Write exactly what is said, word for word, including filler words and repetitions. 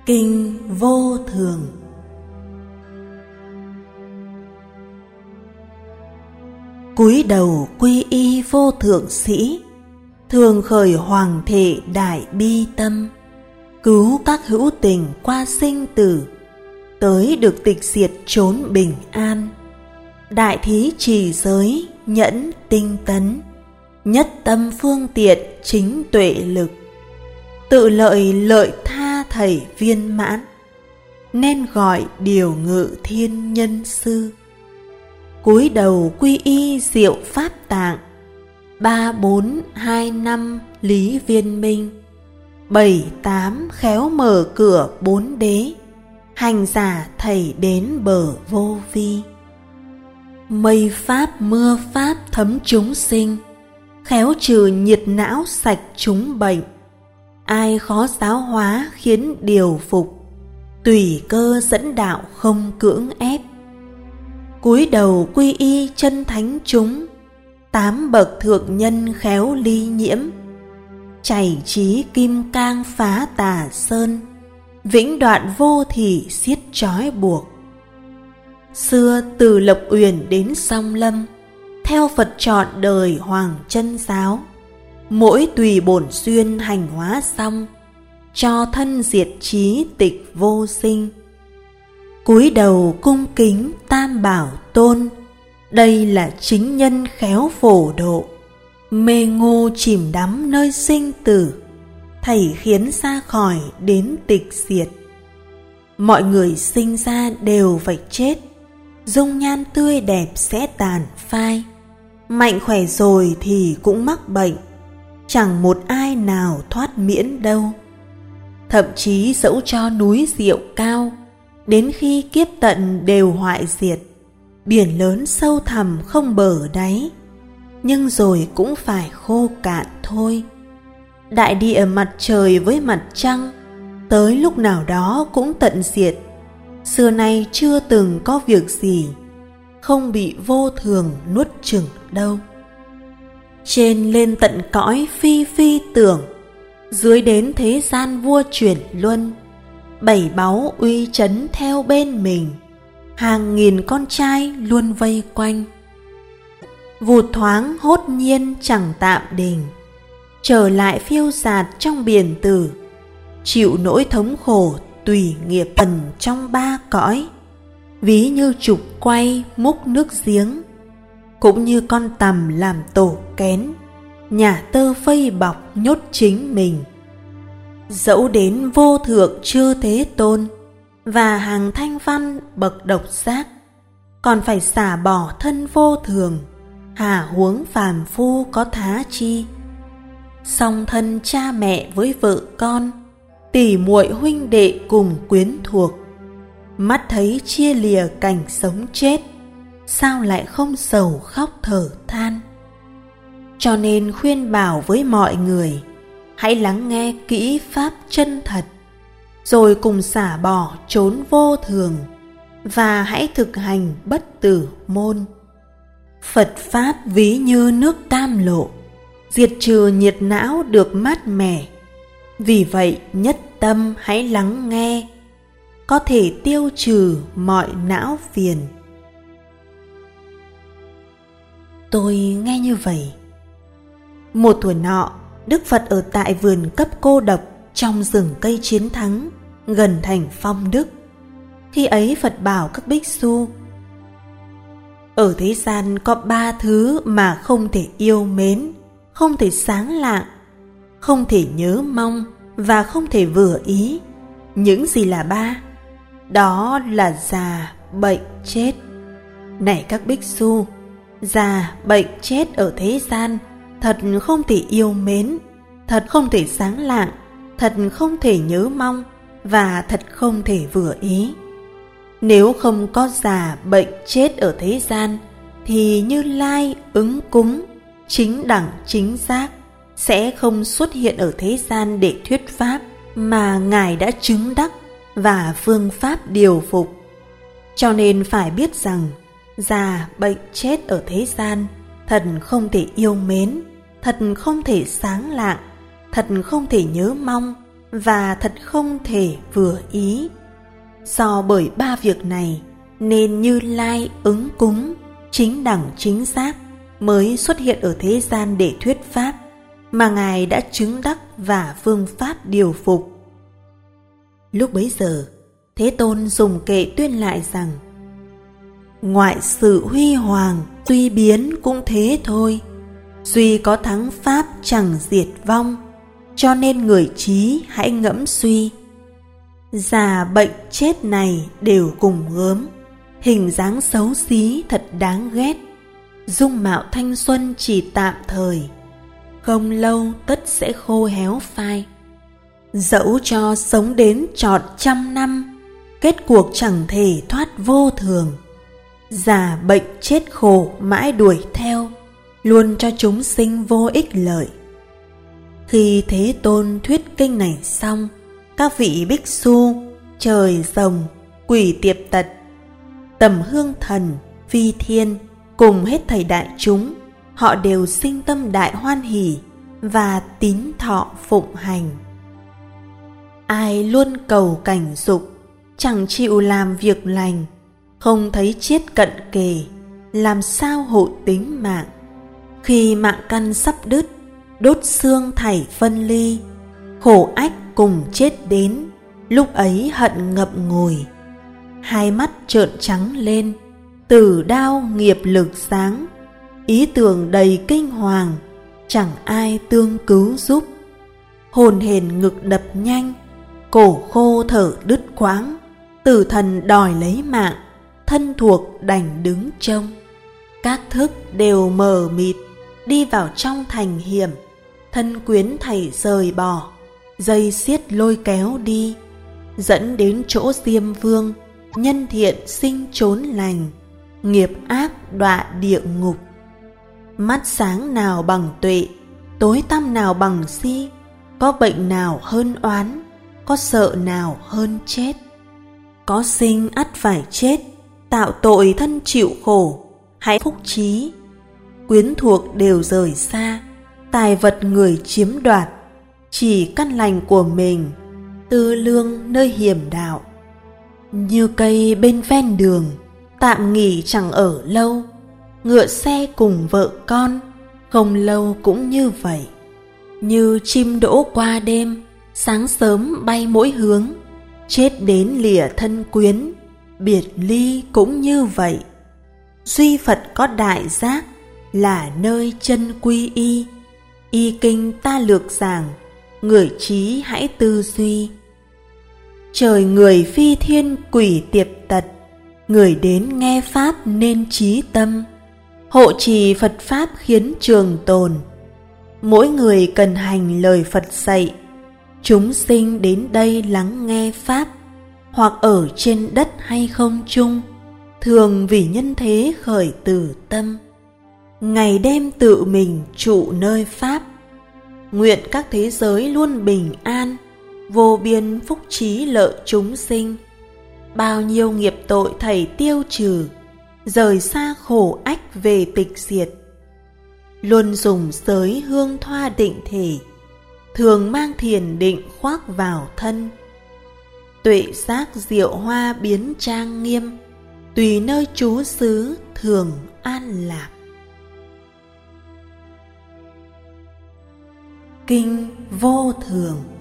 Kinh Vô Thường. Cúi đầu quy y vô thượng sĩ, thường khởi hoàng thể đại bi tâm, cứu các hữu tình qua sinh tử, tới được tịch diệt chốn bình an. Đại thí trì giới nhẫn tinh tấn, nhất tâm phương tiện chính tuệ lực, tự lợi lợi tha thầy viên mãn, nên gọi điều ngự thiên nhân sư. Cúi đầu quy y diệu pháp tạng, ba bốn hai năm lý viên minh, bảy tám khéo mở cửa bốn đế, hành giả thầy đến bờ vô vi. Mây pháp mưa pháp thấm chúng sinh, khéo trừ nhiệt não sạch chúng bệnh. Ai khó giáo hóa khiến điều phục, tùy cơ dẫn đạo không cưỡng ép. Cúi đầu quy y chân thánh chúng, tám bậc thượng nhân khéo ly nhiễm, chảy trí kim cang phá tà sơn, vĩnh đoạn vô thỉ xiết trói buộc. Xưa từ Lộc Uyển đến Song Lâm, theo Phật trọn đời Hoàng Chân Giáo, mỗi tùy bổn duyên hành hóa xong, cho thân diệt trí tịch vô sinh. Cúi đầu cung kính Tam Bảo Tôn, đây là chính nhân khéo phổ độ. Mê ngu chìm đắm nơi sinh tử, thầy khiến ra khỏi đến tịch diệt. Mọi người sinh ra đều phải chết, dung nhan tươi đẹp sẽ tàn phai. Mạnh khỏe rồi thì cũng mắc bệnh, chẳng một ai nào thoát miễn đâu. Thậm chí dẫu cho núi Diệu cao, đến khi kiếp tận đều hoại diệt. Biển lớn sâu thẳm không bờ đáy, nhưng rồi cũng phải khô cạn thôi. Đại địa mặt trời với mặt trăng, tới lúc nào đó cũng tận diệt. Xưa nay chưa từng có việc gì không bị vô thường nuốt chửng đâu. Trên lên tận cõi phi phi tưởng, dưới đến thế gian vua chuyển luân. Bảy báu uy chấn theo bên mình, hàng nghìn con trai luôn vây quanh. Vụt thoáng hốt nhiên chẳng tạm đình, trở lại phiêu dạt trong biển tử, chịu nỗi thống khổ tùy nghiệp ẩn trong ba cõi. Ví như trục quay múc nước giếng, cũng như con tằm làm tổ kén, nhà tơ phây bọc nhốt chính mình. Dẫu đến vô thượng chư Thế Tôn và hàng thanh văn bậc độc giác, còn phải xả bỏ thân vô thường, hà huống phàm phu có thá chi. Song thân cha mẹ với vợ con, tỉ muội huynh đệ cùng quyến thuộc, mắt thấy chia lìa cảnh sống chết, sao lại không sầu khóc thở than. Cho nên khuyên bảo với mọi người, hãy lắng nghe kỹ pháp chân thật, rồi cùng xả bỏ chốn vô thường, và hãy thực hành bất tử môn. Phật Pháp ví như nước cam lộ, diệt trừ nhiệt não được mát mẻ. Vì vậy nhất tâm hãy lắng nghe, có thể tiêu trừ mọi não phiền. Tôi nghe như vậy. Một tuổi nọ, Đức Phật ở tại vườn cấp cô độc trong rừng cây Chiến Thắng, gần thành Phong Đức. Khi ấy Phật bảo các bích xu: ở thế gian có ba thứ mà không thể yêu mến, không thể sáng lạng, không thể nhớ mong và không thể vừa ý. Những gì là ba? Đó là già, bệnh, chết. Này các bích xu, già, bệnh, chết ở thế gian thật không thể yêu mến, thật không thể sáng lạng, thật không thể nhớ mong và thật không thể vừa ý. Nếu không có già, bệnh, chết ở thế gian, thì Như Lai ứng cúng, chính đẳng chính giác sẽ không xuất hiện ở thế gian để thuyết pháp mà Ngài đã chứng đắc và phương pháp điều phục. Cho nên phải biết rằng già, bệnh, chết ở thế gian thật không thể yêu mến, thật không thể sáng lạng, thật không thể nhớ mong và thật không thể vừa ý. Do bởi ba việc này nên Như Lai ứng cúng chính đẳng chính xác mới xuất hiện ở thế gian để thuyết pháp, mà Ngài đã chứng đắc và phương pháp điều phục. Lúc bấy giờ, Thế Tôn dùng kệ tuyên lại rằng: ngoại sự huy hoàng tuy biến cũng thế thôi, duy có thắng pháp chẳng diệt vong, cho nên người trí hãy ngẫm suy. Già bệnh chết này đều cùng gớm, hình dáng xấu xí thật đáng ghét, dung mạo thanh xuân chỉ tạm thời, không lâu tất sẽ khô héo phai. Dẫu cho sống đến trọn trăm năm, kết cuộc chẳng thể thoát vô thường. Già bệnh chết khổ mãi đuổi theo, luôn cho chúng sinh vô ích lợi. Khi Thế Tôn thuyết kinh này xong, các vị bích xu, trời rồng, quỷ tiệp tật, tầm hương thần, phi thiên cùng hết thảy đại chúng, họ đều sinh tâm đại hoan hỷ và tín thọ phụng hành. Ai luôn cầu cảnh dục, chẳng chịu làm việc lành, không thấy chết cận kề, làm sao hộ tính mạng. Khi mạng căn sắp đứt, đốt xương thảy phân ly, khổ ách cùng chết đến, lúc ấy hận ngập ngùi. Hai mắt trợn trắng lên, tử đao nghiệp lực sáng, ý tưởng đầy kinh hoàng, chẳng ai tương cứu giúp. Hồn hển ngực đập nhanh, cổ khô thở đứt quãng, tử thần đòi lấy mạng, thân thuộc đành đứng trông. Các thức đều mờ mịt, đi vào trong thành hiểm, thân quyến thảy rời bỏ, dây xiết lôi kéo đi, dẫn đến chỗ Diêm Vương, nhân thiện sinh chốn lành, nghiệp ác đọa địa ngục. Mắt sáng nào bằng tuệ, tối tăm nào bằng si, có bệnh nào hơn oán, có sợ nào hơn chết. Có sinh ắt phải chết, tạo tội thân chịu khổ, hãy phúc trí. Quyến thuộc đều rời xa, tài vật người chiếm đoạt, chỉ căn lành của mình, tư lương nơi hiểm đạo. Như cây bên ven đường, tạm nghỉ chẳng ở lâu, ngựa xe cùng vợ con, không lâu cũng như vậy. Như chim đỗ qua đêm, sáng sớm bay mỗi hướng, chết đến lìa thân quyến, biệt ly cũng như vậy. Duy Phật có đại giác, là nơi chân quy y, y kinh ta lược giảng, người trí hãy tư duy. Trời người phi thiên quỷ tiệp tật, người đến nghe pháp nên trí tâm, hộ trì Phật pháp khiến trường tồn. Mỗi người cần hành lời Phật dạy, chúng sinh đến đây lắng nghe pháp, hoặc ở trên đất hay không trung, thường vì nhân thế khởi từ tâm, ngày đêm tự mình trụ nơi pháp. Nguyện các thế giới luôn bình an, vô biên phúc trí lợi chúng sinh, bao nhiêu nghiệp tội thảy tiêu trừ, rời xa khổ ách về tịch diệt. Luôn dùng giới hương thoa định thể, thường mang thiền định khoác vào thân. Tuệ giác diệu hoa biến trang nghiêm, tùy nơi trú xứ thường an lạc. Kinh Vô Thường.